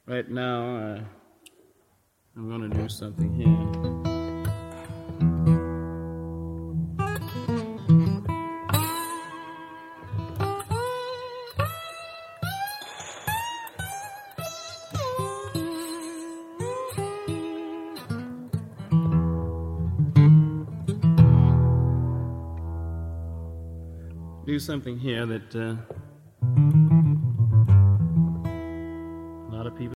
Right now, I'm going to do something here. Do something here that a lot of people